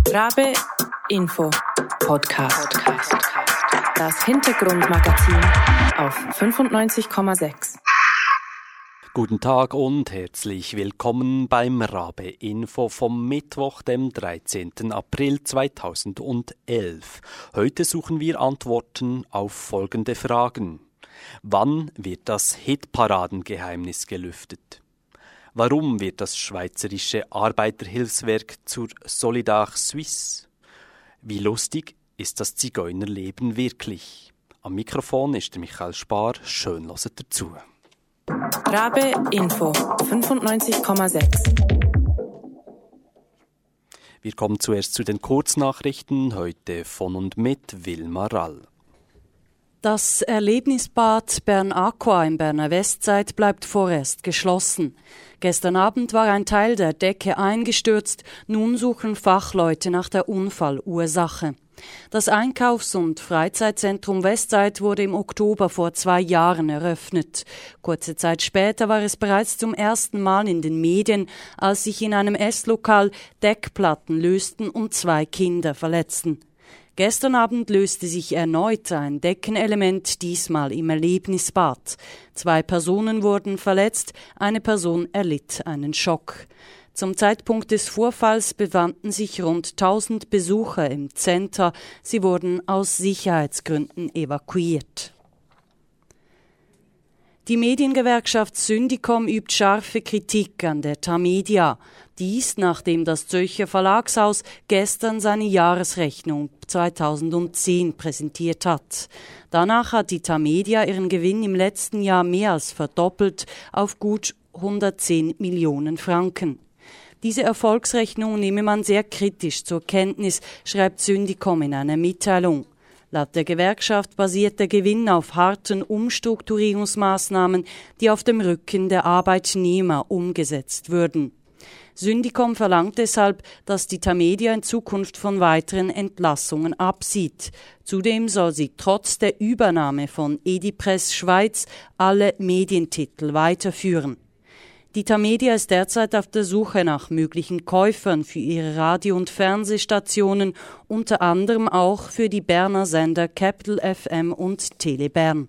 Rabe Info Podcast. Das Hintergrundmagazin auf 95,6. Guten Tag und herzlich willkommen beim Rabe Info vom Mittwoch, dem 13. April 2011. Heute suchen wir Antworten auf folgende Fragen. Wann wird das Hitparadengeheimnis gelüftet? Warum wird das schweizerische Arbeiterhilfswerk zur Solidar Suisse? Wie lustig ist das Zigeunerleben wirklich? Am Mikrofon ist der Michael Spar. Schön hört dazu. Rabe Info 95,6. Wir kommen zuerst zu den Kurznachrichten, heute von und mit Wilma Rall. Das Erlebnisbad Bern Aqua im Berner Westside bleibt vorerst geschlossen. Gestern Abend war ein Teil der Decke eingestürzt, nun suchen Fachleute nach der Unfallursache. Das Einkaufs- und Freizeitzentrum Westside wurde im Oktober vor 2 Jahren eröffnet. Kurze Zeit später war es bereits zum ersten Mal in den Medien, als sich in einem Esslokal Deckplatten lösten und 2 Kinder verletzten. Gestern Abend löste sich erneut ein Deckenelement, diesmal im Erlebnisbad. 2 Personen wurden verletzt, eine Person erlitt einen Schock. Zum Zeitpunkt des Vorfalls befanden sich rund 1000 Besucher im Center. Sie wurden aus Sicherheitsgründen evakuiert. Die Mediengewerkschaft Syndicom übt scharfe Kritik an der Tamedia. Dies, nachdem das Zürcher Verlagshaus gestern seine Jahresrechnung 2010 präsentiert hat. Danach hat die Tamedia ihren Gewinn im letzten Jahr mehr als verdoppelt auf gut 110 Millionen Franken. Diese Erfolgsrechnung nehme man sehr kritisch zur Kenntnis, schreibt Syndicom in einer Mitteilung. Laut der Gewerkschaft basiert der Gewinn auf harten Umstrukturierungsmaßnahmen, die auf dem Rücken der Arbeitnehmer umgesetzt würden. Syndicom verlangt deshalb, dass die Tamedia in Zukunft von weiteren Entlassungen absieht. Zudem soll sie trotz der Übernahme von Edipress Schweiz alle Medientitel weiterführen. Die Tamedia ist derzeit auf der Suche nach möglichen Käufern für ihre Radio- und Fernsehstationen, unter anderem auch für die Berner Sender Capital FM und Tele Bern.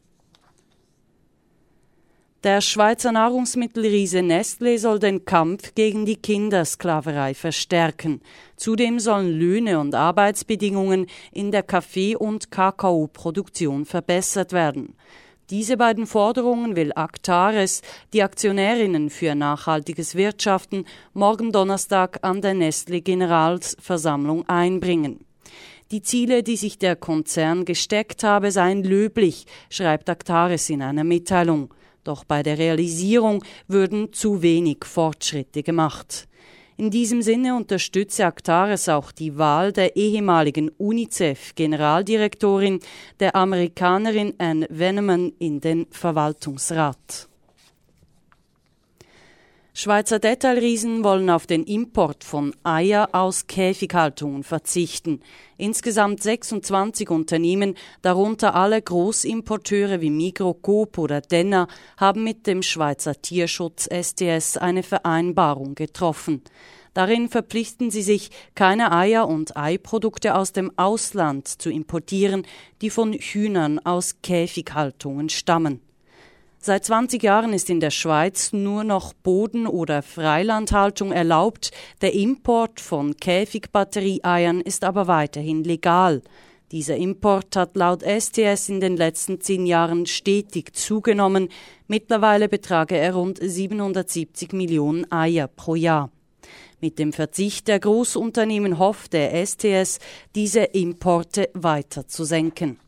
Der Schweizer Nahrungsmittelriese Nestlé soll den Kampf gegen die Kindersklaverei verstärken. Zudem sollen Löhne und Arbeitsbedingungen in der Kaffee- und Kakaoproduktion verbessert werden. Diese beiden Forderungen will Actares, die Aktionärinnen für nachhaltiges Wirtschaften, morgen Donnerstag an der Nestlé-Generalversammlung einbringen. Die Ziele, die sich der Konzern gesteckt habe, seien löblich, schreibt Actares in einer Mitteilung. Doch bei der Realisierung würden zu wenig Fortschritte gemacht. In diesem Sinne unterstütze Actares auch die Wahl der ehemaligen UNICEF-Generaldirektorin, der Amerikanerin Anne Veneman, in den Verwaltungsrat. Schweizer Detailriesen wollen auf den Import von Eier aus Käfighaltungen verzichten. Insgesamt 26 Unternehmen, darunter alle Großimporteure wie Migros, Coop oder Denner, haben mit dem Schweizer Tierschutz STS eine Vereinbarung getroffen. Darin verpflichten sie sich, keine Eier und Eiprodukte aus dem Ausland zu importieren, die von Hühnern aus Käfighaltungen stammen. Seit 20 Jahren ist in der Schweiz nur noch Boden- oder Freilandhaltung erlaubt. Der Import von Käfigbatterieeiern ist aber weiterhin legal. Dieser Import hat laut STS in den letzten 10 Jahren stetig zugenommen. Mittlerweile betrage er rund 770 Millionen Eier pro Jahr. Mit dem Verzicht der Großunternehmen hofft der STS, diese Importe weiter zu senken.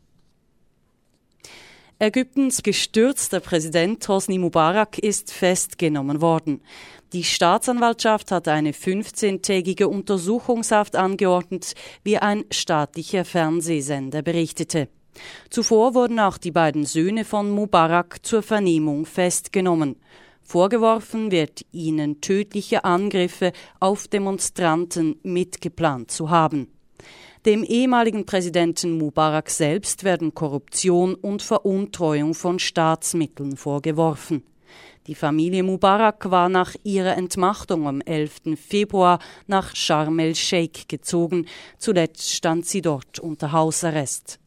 Ägyptens gestürzter Präsident Hosni Mubarak ist festgenommen worden. Die Staatsanwaltschaft hat eine 15-tägige Untersuchungshaft angeordnet, wie ein staatlicher Fernsehsender berichtete. Zuvor wurden auch die beiden Söhne von Mubarak zur Vernehmung festgenommen. Vorgeworfen wird ihnen tödliche Angriffe auf Demonstranten mitgeplant zu haben. Dem ehemaligen Präsidenten Mubarak selbst werden Korruption und Veruntreuung von Staatsmitteln vorgeworfen. Die Familie Mubarak war nach ihrer Entmachtung am 11. Februar nach Sharm el-Sheikh gezogen. Zuletzt stand sie dort unter Hausarrest.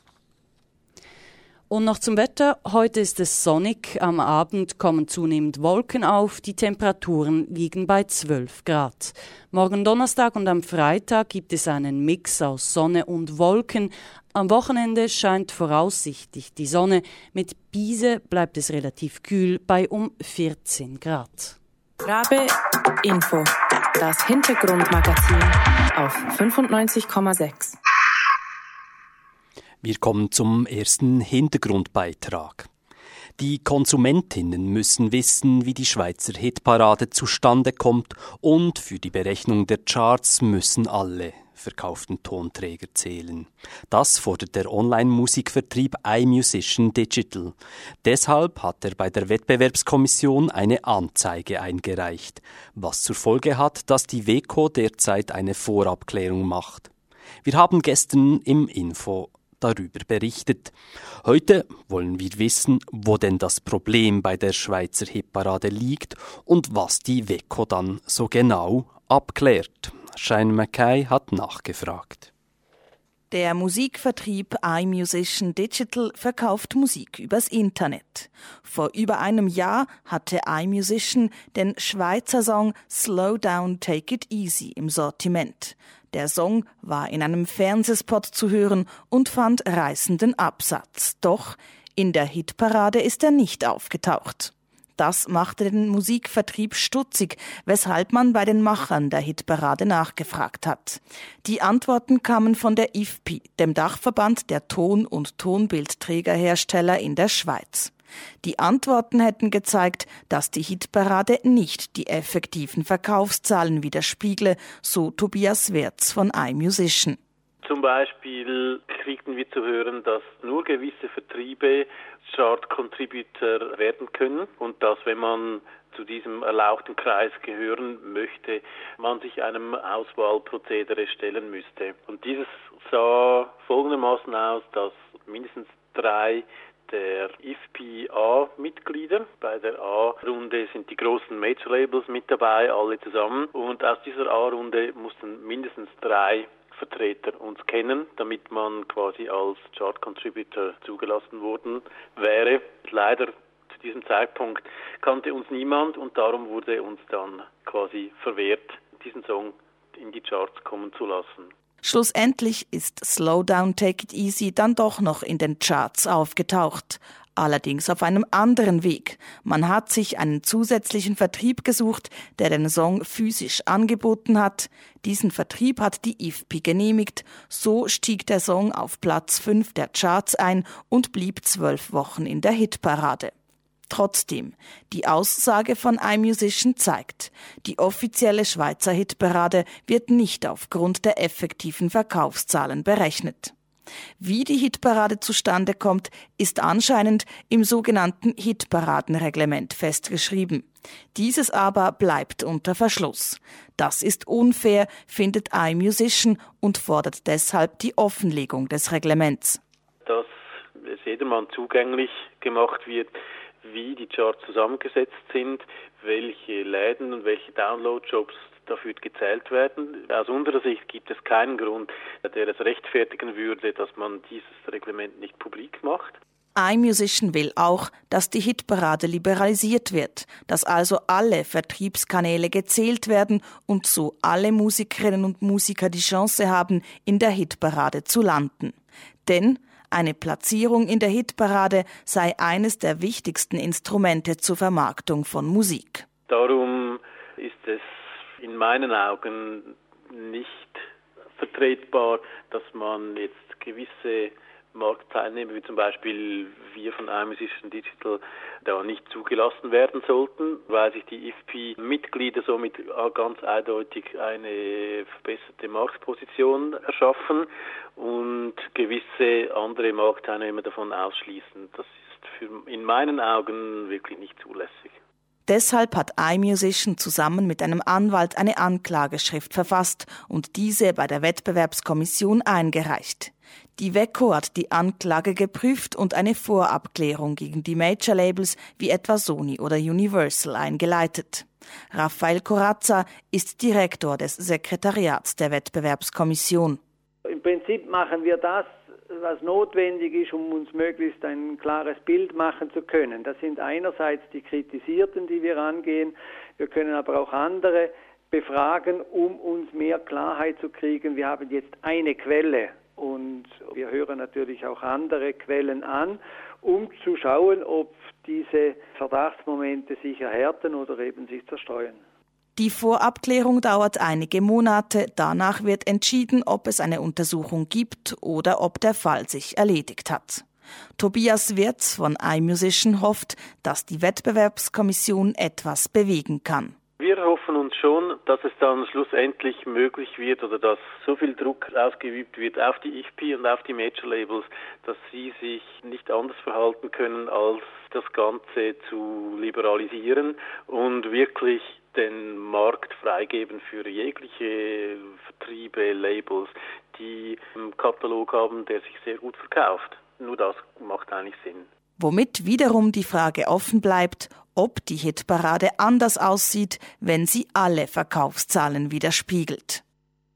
Und noch zum Wetter. Heute ist es sonnig. Am Abend kommen zunehmend Wolken auf. Die Temperaturen liegen bei 12 Grad. Morgen Donnerstag und am Freitag gibt es einen Mix aus Sonne und Wolken. Am Wochenende scheint voraussichtlich die Sonne. Mit Biese bleibt es relativ kühl bei um 14 Grad. Rabe Info. Das Hintergrundmagazin auf 95,6. Wir kommen zum ersten Hintergrundbeitrag. Die Konsumentinnen müssen wissen, wie die Schweizer Hitparade zustande kommt, und für die Berechnung der Charts müssen alle verkauften Tonträger zählen. Das fordert der Online-Musikvertrieb iMusician Digital. Deshalb hat er bei der Wettbewerbskommission eine Anzeige eingereicht, was zur Folge hat, dass die WEKO derzeit eine Vorabklärung macht. Wir haben gestern im Info darüber berichtet. Heute wollen wir wissen, wo denn das Problem bei der Schweizer Hitparade liegt und was die WEKO dann so genau abklärt. Shane Mackay hat nachgefragt. Der Musikvertrieb iMusician Digital verkauft Musik übers Internet. Vor über einem Jahr hatte iMusician den Schweizer Song Slow Down, Take It Easy im Sortiment. Der Song war in einem Fernsehspot zu hören und fand reißenden Absatz. Doch in der Hitparade ist er nicht aufgetaucht. Das machte den Musikvertrieb stutzig, weshalb man bei den Machern der Hitparade nachgefragt hat. Die Antworten kamen von der IFPI, dem Dachverband der Ton- und Tonbildträgerhersteller in der Schweiz. Die Antworten hätten gezeigt, dass die Hitparade nicht die effektiven Verkaufszahlen widerspiegle, so Tobias Wertz von iMusician. Zum Beispiel kriegten wir zu hören, dass nur gewisse Vertriebe Chart-Contributor werden können und dass, wenn man zu diesem erlauchten Kreis gehören möchte, man sich einem Auswahlprozedere stellen müsste. Und dieses sah folgendermaßen aus, dass mindestens 3 der IFPI A-Mitglieder. Bei der A-Runde sind die großen Major-Labels mit dabei, alle zusammen. Und aus dieser A-Runde mussten mindestens 3 Vertreter uns kennen, damit man quasi als Chart-Contributor zugelassen worden wäre. Leider zu diesem Zeitpunkt kannte uns niemand und darum wurde uns dann quasi verwehrt, diesen Song in die Charts kommen zu lassen. Schlussendlich ist Slow Down, Take It Easy dann doch noch in den Charts aufgetaucht. Allerdings auf einem anderen Weg. Man hat sich einen zusätzlichen Vertrieb gesucht, der den Song physisch angeboten hat. Diesen Vertrieb hat die IFPI genehmigt. So stieg der Song auf Platz 5 der Charts ein und blieb 12 Wochen in der Hitparade. Trotzdem, die Aussage von iMusician zeigt, die offizielle Schweizer Hitparade wird nicht aufgrund der effektiven Verkaufszahlen berechnet. Wie die Hitparade zustande kommt, ist anscheinend im sogenannten Hitparadenreglement festgeschrieben. Dieses aber bleibt unter Verschluss. Das ist unfair, findet iMusician und fordert deshalb die Offenlegung des Reglements. Dass es jedermann zugänglich gemacht wird, wie die Charts zusammengesetzt sind, welche Läden und welche Download-Jobs dafür gezählt werden. Aus unserer Sicht gibt es keinen Grund, der es rechtfertigen würde, dass man dieses Reglement nicht publik macht. iMusician will auch, dass die Hitparade liberalisiert wird, dass also alle Vertriebskanäle gezählt werden und so alle Musikerinnen und Musiker die Chance haben, in der Hitparade zu landen. Denn eine Platzierung in der Hitparade sei eines der wichtigsten Instrumente zur Vermarktung von Musik. Darum ist es in meinen Augen nicht vertretbar, dass man jetzt gewisse Marktteilnehmer, wie zum Beispiel wir von iMusician Digital, da nicht zugelassen werden sollten, weil sich die IFPI-Mitglieder somit ganz eindeutig eine verbesserte Marktposition erschaffen und gewisse andere Marktteilnehmer davon ausschließen. Das ist in meinen Augen wirklich nicht zulässig. Deshalb hat iMusician zusammen mit einem Anwalt eine Anklageschrift verfasst und diese bei der Wettbewerbskommission eingereicht. Die WECO hat die Anklage geprüft und eine Vorabklärung gegen die Major-Labels wie etwa Sony oder Universal eingeleitet. Raphael Corazza ist Direktor des Sekretariats der Wettbewerbskommission. Im Prinzip machen wir das, was notwendig ist, um uns möglichst ein klares Bild machen zu können. Das sind einerseits die Kritisierten, die wir angehen. Wir können aber auch andere befragen, um uns mehr Klarheit zu kriegen. Wir haben jetzt eine Quelle und wir hören natürlich auch andere Quellen an, um zu schauen, ob diese Verdachtsmomente sich erhärten oder eben sich zerstreuen. Die Vorabklärung dauert einige Monate. Danach wird entschieden, ob es eine Untersuchung gibt oder ob der Fall sich erledigt hat. Tobias Wirz von iMusician hofft, dass die Wettbewerbskommission etwas bewegen kann. Wir hoffen uns schon, dass es dann schlussendlich möglich wird oder dass so viel Druck ausgeübt wird auf die IFPI und auf die Major-Labels, dass sie sich nicht anders verhalten können, als das Ganze zu liberalisieren und wirklich den Markt freigeben für jegliche Vertriebe, Labels, die einen Katalog haben, der sich sehr gut verkauft. Nur das macht eigentlich Sinn. Womit wiederum die Frage offen bleibt, ob die Hitparade anders aussieht, wenn sie alle Verkaufszahlen widerspiegelt.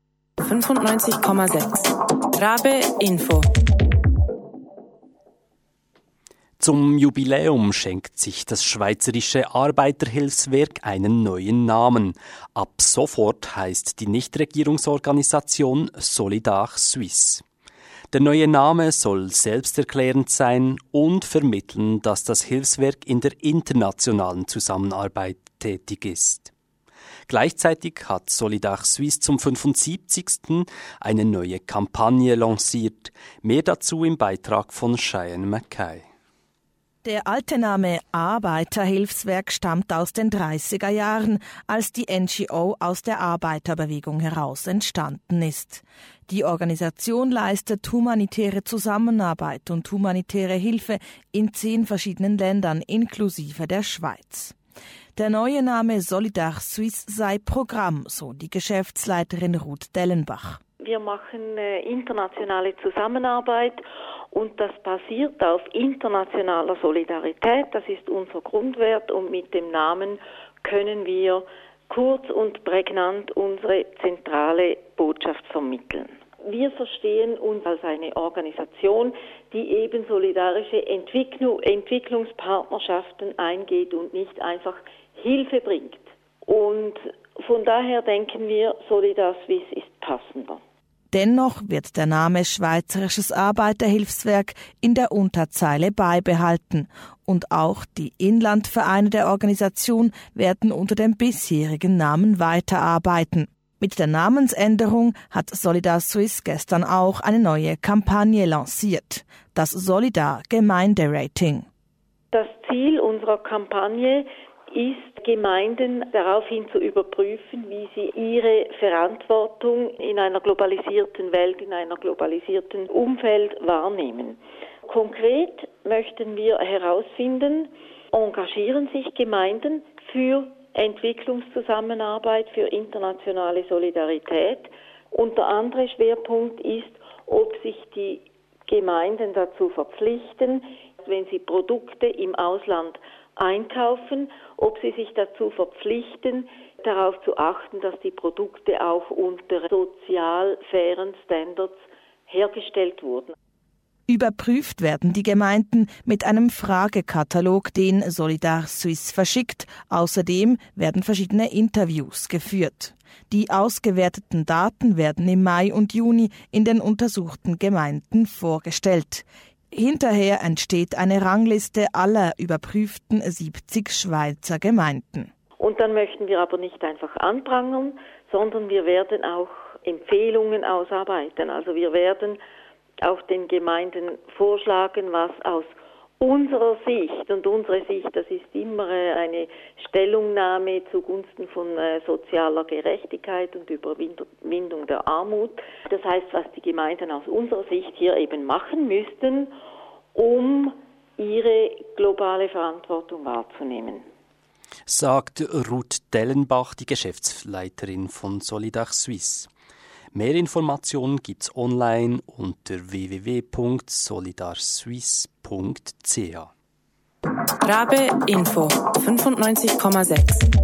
95,6 Rabe Info. Zum Jubiläum schenkt sich das Schweizerische Arbeiterhilfswerk einen neuen Namen. Ab sofort heißt die Nichtregierungsorganisation Solidar Suisse. Der neue Name soll selbsterklärend sein und vermitteln, dass das Hilfswerk in der internationalen Zusammenarbeit tätig ist. Gleichzeitig hat Solidar Suisse zum 75. eine neue Kampagne lanciert. Mehr dazu im Beitrag von Cheyenne Mackay. Der alte Name Arbeiterhilfswerk stammt aus den 30er Jahren, als die NGO aus der Arbeiterbewegung heraus entstanden ist. Die Organisation leistet humanitäre Zusammenarbeit und humanitäre Hilfe in 10 verschiedenen Ländern inklusive der Schweiz. Der neue Name Solidar Suisse sei Programm, so die Geschäftsleiterin Ruth Dellenbach. Wir machen internationale Zusammenarbeit und das basiert auf internationaler Solidarität. Das ist unser Grundwert und mit dem Namen können wir kurz und prägnant unsere zentrale Botschaft vermitteln. Wir verstehen uns als eine Organisation, die eben solidarische Entwicklungspartnerschaften eingeht und nicht einfach Hilfe bringt. Und von daher denken wir, Solidar Suisse ist passender. Dennoch wird der Name Schweizerisches Arbeiterhilfswerk in der Unterzeile beibehalten und auch die Inlandvereine der Organisation werden unter dem bisherigen Namen weiterarbeiten. Mit der Namensänderung hat Solidar Suisse gestern auch eine neue Kampagne lanciert, das Solidar Gemeinderating. Das Ziel unserer Kampagne ist, Gemeinden daraufhin zu überprüfen, wie sie ihre Verantwortung in einer globalisierten Welt, in einer globalisierten Umfeld wahrnehmen. Konkret möchten wir herausfinden, engagieren sich Gemeinden für Entwicklungszusammenarbeit, für internationale Solidarität. Und der andere Schwerpunkt ist, ob sich die Gemeinden dazu verpflichten, wenn sie Produkte im Ausland einkaufen, ob sie sich dazu verpflichten, darauf zu achten, dass die Produkte auch unter sozial fairen Standards hergestellt wurden. Überprüft werden die Gemeinden mit einem Fragekatalog, den Solidar Suisse verschickt. Außerdem werden verschiedene Interviews geführt. Die ausgewerteten Daten werden im Mai und Juni in den untersuchten Gemeinden vorgestellt. Hinterher entsteht eine Rangliste aller überprüften 70 Schweizer Gemeinden. Und dann möchten wir aber nicht einfach anprangern, sondern wir werden auch Empfehlungen ausarbeiten. Also wir werden auch den Gemeinden vorschlagen, was aus unserer Sicht, und unsere Sicht, das ist immer eine Stellungnahme zugunsten von sozialer Gerechtigkeit und Überwindung der Armut. Das heißt, was die Gemeinden aus unserer Sicht hier eben machen müssten, um ihre globale Verantwortung wahrzunehmen. Sagt Ruth Dellenbach, die Geschäftsleiterin von Solidar Suisse. Mehr Informationen gibt's online unter www.solidarsuisse.ch. Rabe Info 95,6.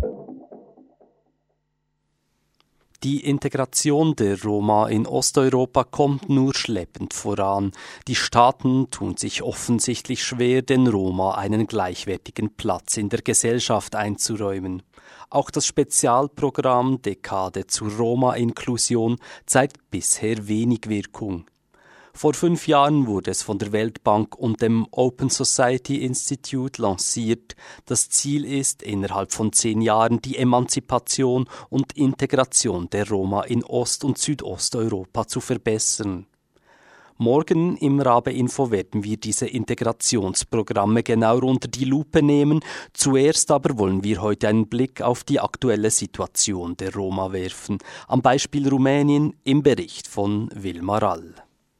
Die Integration der Roma in Osteuropa kommt nur schleppend voran. Die Staaten tun sich offensichtlich schwer, den Roma einen gleichwertigen Platz in der Gesellschaft einzuräumen. Auch das Spezialprogramm Dekade zur Roma-Inklusion zeigt bisher wenig Wirkung. Vor 5 Jahren wurde es von der Weltbank und dem Open Society Institute lanciert. Das Ziel ist, innerhalb von 10 Jahren die Emanzipation und Integration der Roma in Ost- und Südosteuropa zu verbessern. Morgen im Rabe Info werden wir diese Integrationsprogramme genauer unter die Lupe nehmen. Zuerst aber wollen wir heute einen Blick auf die aktuelle Situation der Roma werfen. Am Beispiel Rumänien im Bericht von Wilma Rall.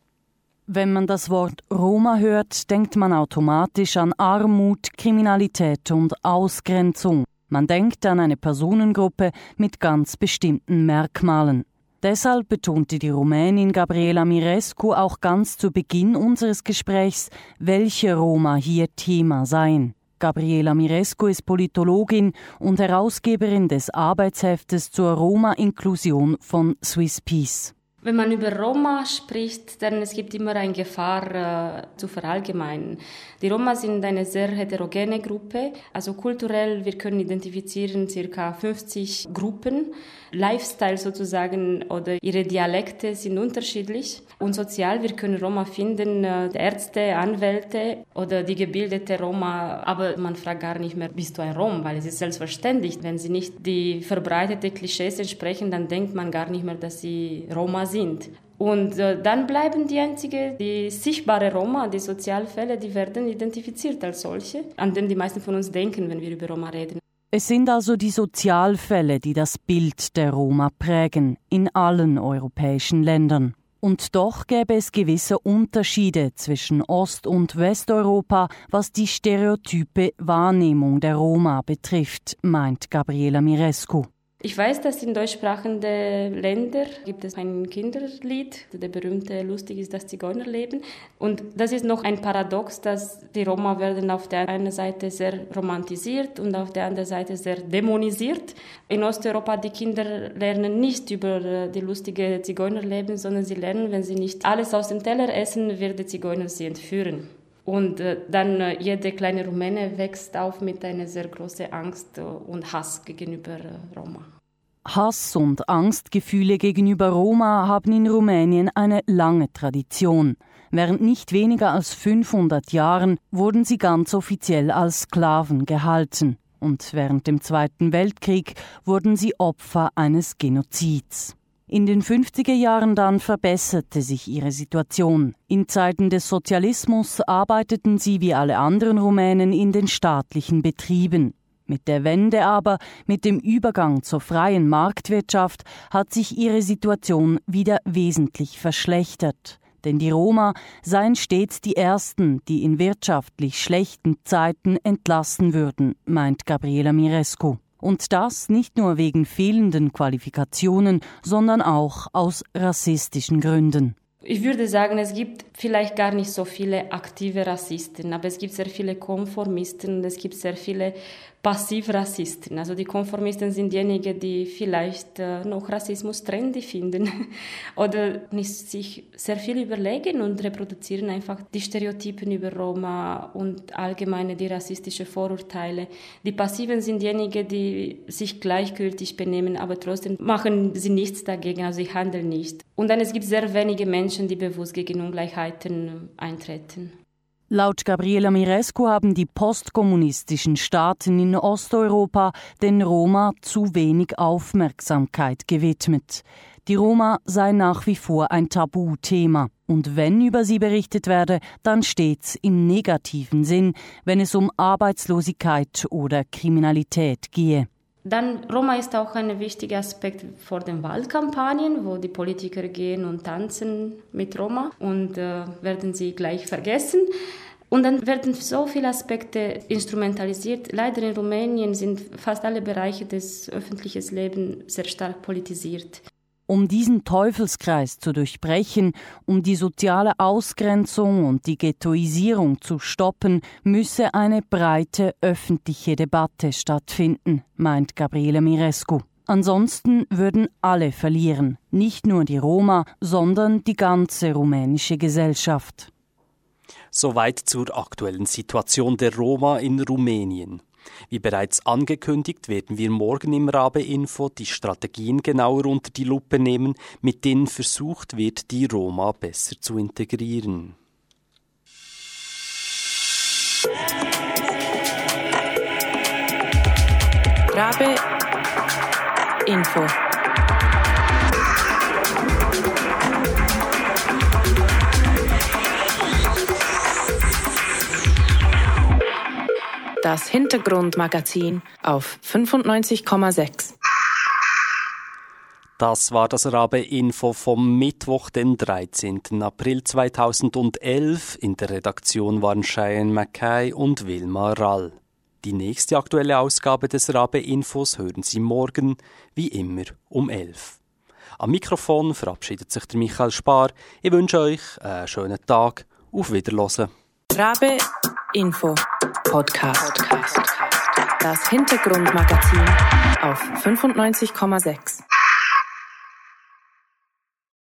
Wenn man das Wort Roma hört, denkt man automatisch an Armut, Kriminalität und Ausgrenzung. Man denkt an eine Personengruppe mit ganz bestimmten Merkmalen. Deshalb betonte die Rumänin Gabriela Mirescu auch ganz zu Beginn unseres Gesprächs, welche Roma hier Thema seien. Gabriela Mirescu ist Politologin und Herausgeberin des Arbeitsheftes zur Roma-Inklusion von Swiss Peace. Wenn man über Roma spricht, dann es gibt immer eine Gefahr zu verallgemeinern. Die Roma sind eine sehr heterogene Gruppe. Also kulturell, wir können identifizieren ca. 50 Gruppen. Lifestyle sozusagen oder ihre Dialekte sind unterschiedlich. Und sozial, wir können Roma finden, Ärzte, Anwälte oder die gebildete Roma. Aber man fragt gar nicht mehr, bist du ein Rom? Weil es ist selbstverständlich. Wenn sie nicht die verbreiteten Klischees entsprechen, dann denkt man gar nicht mehr, dass sie Roma sind. Und dann bleiben die sichtbare Roma, die Sozialfälle, die werden identifiziert als solche, an denen die meisten von uns denken, wenn wir über Roma reden. Es sind also die Sozialfälle, die das Bild der Roma prägen, in allen europäischen Ländern. Und doch gäbe es gewisse Unterschiede zwischen Ost- und Westeuropa, was die stereotype Wahrnehmung der Roma betrifft, meint Gabriela Mirescu. Ich weiß, dass in deutschsprachigen Ländern gibt es ein Kinderlied, der berühmte Lustig ist das Zigeunerleben. Und das ist noch ein Paradox, dass die Roma werden auf der einen Seite sehr romantisiert und auf der anderen Seite sehr dämonisiert. In Osteuropa die Kinder lernen nicht über die lustige Zigeunerleben, sondern sie lernen, wenn sie nicht alles aus dem Teller essen, wird der Zigeuner sie entführen. Und dann jede kleine Rumäne wächst auf mit einer sehr großen Angst und Hass gegenüber Roma. Hass und Angstgefühle gegenüber Roma haben in Rumänien eine lange Tradition. Während nicht weniger als 500 Jahren wurden sie ganz offiziell als Sklaven gehalten. Und während dem Zweiten Weltkrieg wurden sie Opfer eines Genozids. In den 50er Jahren dann verbesserte sich ihre Situation. In Zeiten des Sozialismus arbeiteten sie wie alle anderen Rumänen in den staatlichen Betrieben. Mit der Wende aber, mit dem Übergang zur freien Marktwirtschaft, hat sich ihre Situation wieder wesentlich verschlechtert. Denn die Roma seien stets die Ersten, die in wirtschaftlich schlechten Zeiten entlassen würden, meint Gabriela Mirescu. Und das nicht nur wegen fehlenden Qualifikationen, sondern auch aus rassistischen Gründen. Ich würde sagen, es gibt vielleicht gar nicht so viele aktive Rassisten, aber es gibt sehr viele Konformisten und es gibt sehr viele Passivrassisten. Also die Konformisten sind diejenigen, die vielleicht noch Rassismus trendy finden oder nicht sich sehr viel überlegen und reproduzieren einfach die Stereotypen über Roma und allgemeine die rassistischen Vorurteile. Die Passiven sind diejenigen, die sich gleichgültig benehmen, aber trotzdem machen sie nichts dagegen, also sie handeln nicht. Und dann es gibt sehr wenige Menschen, die bewusst gegen Ungleichheiten eintreten. Laut Gabriela Mirescu haben die postkommunistischen Staaten in Osteuropa den Roma zu wenig Aufmerksamkeit gewidmet. Die Roma sei nach wie vor ein Tabuthema. Und wenn über sie berichtet werde, dann stets im negativen Sinn, wenn es um Arbeitslosigkeit oder Kriminalität gehe. Dann Roma ist auch ein wichtiger Aspekt vor den Wahlkampagnen, wo die Politiker gehen und tanzen mit Roma und werden sie gleich vergessen. Und dann werden so viele Aspekte instrumentalisiert. Leider in Rumänien sind fast alle Bereiche des öffentlichen Lebens sehr stark politisiert. Um diesen Teufelskreis zu durchbrechen, um die soziale Ausgrenzung und die Ghettoisierung zu stoppen, müsse eine breite öffentliche Debatte stattfinden, meint Gabriele Mirescu. Ansonsten würden alle verlieren, nicht nur die Roma, sondern die ganze rumänische Gesellschaft. Soweit zur aktuellen Situation der Roma in Rumänien. Wie bereits angekündigt, werden wir morgen im Rabe-Info die Strategien genauer unter die Lupe nehmen, mit denen versucht wird, die Roma besser zu integrieren. Rabe-Info. Das Hintergrundmagazin auf 95,6. Das war das Rabe-Info vom Mittwoch, den 13. April 2011. In der Redaktion waren Cheyenne Mackay und Wilma Rall. Die nächste aktuelle Ausgabe des Rabe-Infos hören Sie morgen, wie immer, um 11. Am Mikrofon verabschiedet sich der Michael Spar. Ich wünsche euch einen schönen Tag. Auf Wiederhören. Rabe-Info Podcast. Das Hintergrundmagazin auf 95,6.